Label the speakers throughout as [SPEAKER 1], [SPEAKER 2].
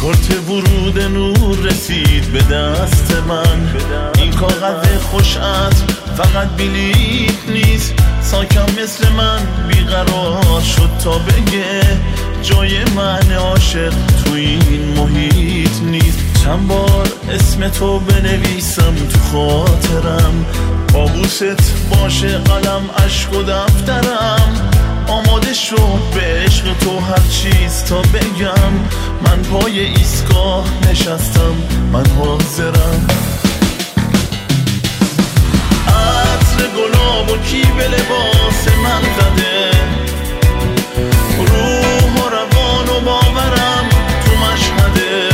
[SPEAKER 1] کارت ورود نور رسید به دست من. این کاغذ خوش عطر فقط بلیط نیست، ساکم مثل من بیقرار شد تا بگه جای من عاشق تو این محیط نیست. چند بار اسم تو بنویسم تو خاطرم، طاووست باشه قلم اشک و دفترم. آماده شد به عشق تو هر چیز تا بگم من پای ایستگاه نشستم، من حاضرم. عطر گلاب و کی به لباس من زده، روح و روان و باورم تو مشهده.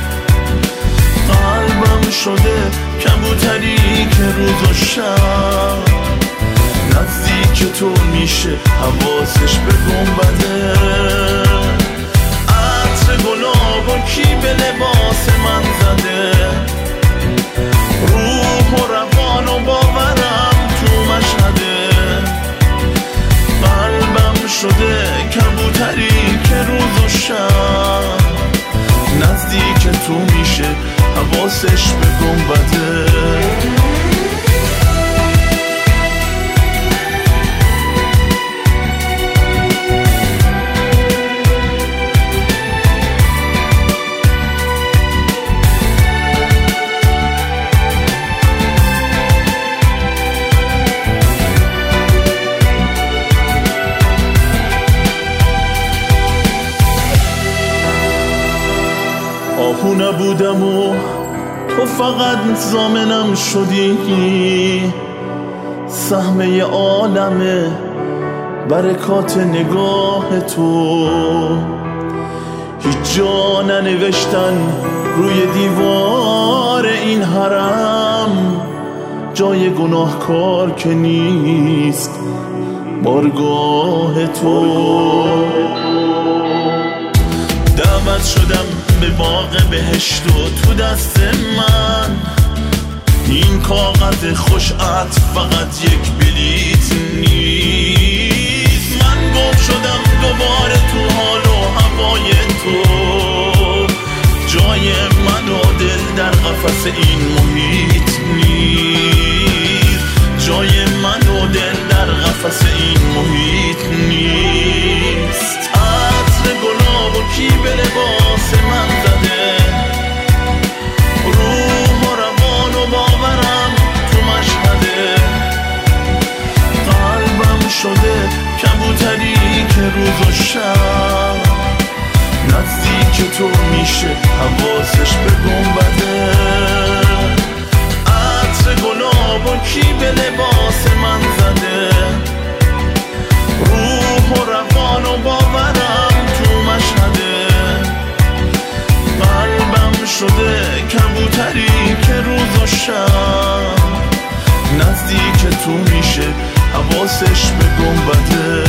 [SPEAKER 1] قلبم شده کبوتری که روز و شب نزدیک تو میشه حواسش به گنبده. عطر گلاب و کی به لباس من زده، روح و روان و باورم تو مشهده. قلبم شده کبوتری که روز و شب نزدیک تو میشه حواسش به گنبده. آهو نبودم و تو فقط ضامنم شدی، سهمه عالمه برکات نگاه تو. هیچ جا ننوشتن روی دیوار این حرم جای گناهکار که نیست بارگاه تو. دعوت شدم به باغ بهشت و تو دست من این کاغذ خوش عطر فقط یک بلیط نیست. من گم شدم دوباره تو حال و هوای تو، جای من و دل در قفس این محیط نیست. جای من و دل در قفس این محیط نیست. عطر گلاب و کی به لباس من زده، روح و روان و باورم تو مشهده. قلبم شده کبوتری که روز و شب نزدیک تو میشه حواسش به گنبده. عطر گلاب و کی به لباس من زده، روح و روان و باورم تو مشهده. قلبم شده کبوتری که روز و شب نزدیک تو میشه حواسش به گنبده.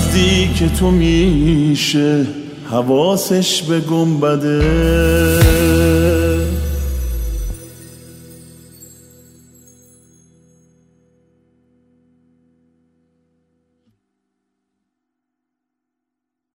[SPEAKER 1] نزدیک تو میشه حواسش به گنبده.